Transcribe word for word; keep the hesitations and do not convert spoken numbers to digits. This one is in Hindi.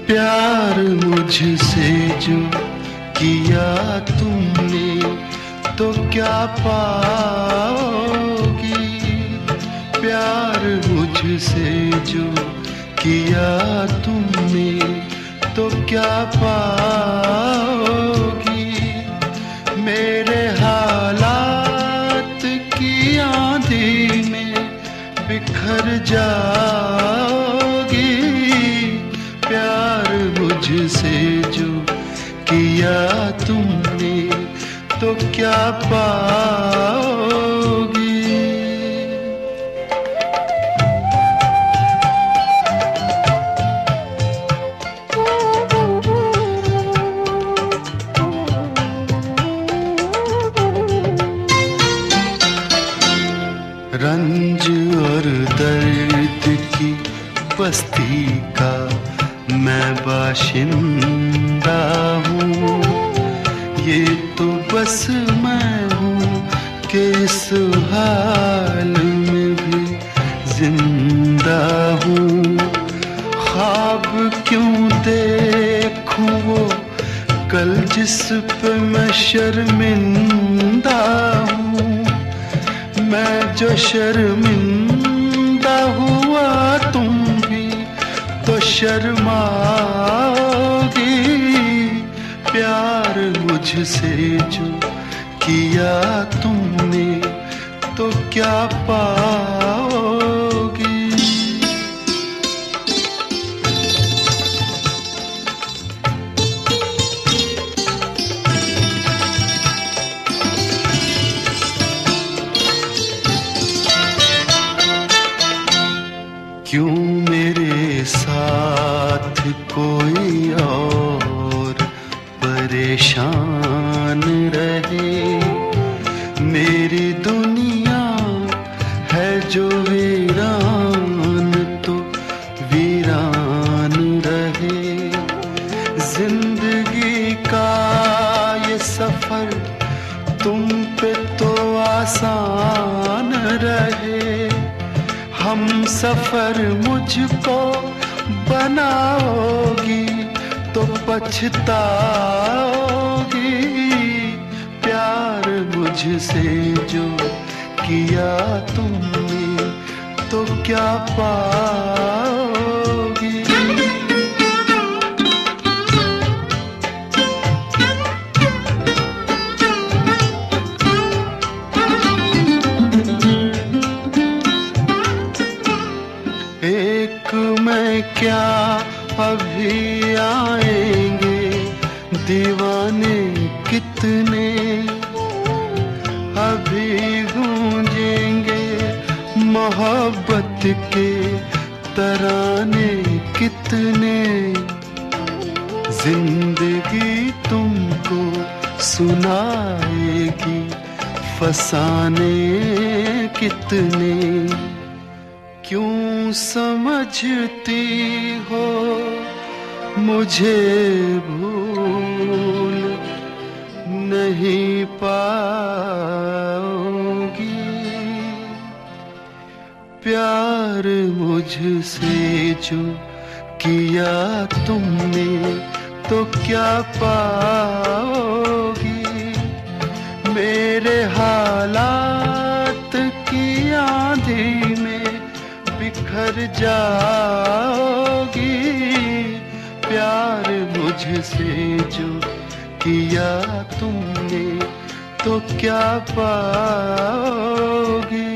प्यार मुझसे जो किया तुमने तो क्या पाओगी। प्यार मुझसे जो किया तुमने तो क्या पाओगी। मेरे हालात की आंधी में बिखर जाओगी। प्यार मुझसे जो किया तुमने तो क्या पाओगी। रंज और दर्द की बस्ती का मैं बाशिंदा हूँ। ये तो बस मैं हूँ कि इस हाल में भी जिंदा हूँ। ख्वाब क्यों देखूं वो कल जिस पे मैं शर्मिंदा हूँ। मैं जो शर्मिंदा हुआ तुम भी तो शर्माओगी। प्यार मुझसे जो किया तुमने तो क्या पाओगी। क्यों मेरे साथ कोई और परेशान रहे। मेरी दुनिया है जो वीरान तो वीरान रहे। जिंदगी का ये सफर तुम पे तो आसान रहे। हम सफर मुझको बनाओगी तो पछताओगी। प्यार मुझसे जो किया तुमने तो क्या पाओगी। एक मैं क्या अभी आएंगे दीवाने कितने। अभी गूंजेंगे मोहब्बत के तराने कितने। जिंदगी तुमको सुनाएगी फसाने कितने। क्यों समझती हो मुझे भूल नहीं पाओगी। प्यार मुझसे जो किया तुमने तो क्या पाओगी। मेरे हालात की आंधी में बिखर जाओगी। प्यार मुझसे जो किया तुमने तो क्या पाओगी।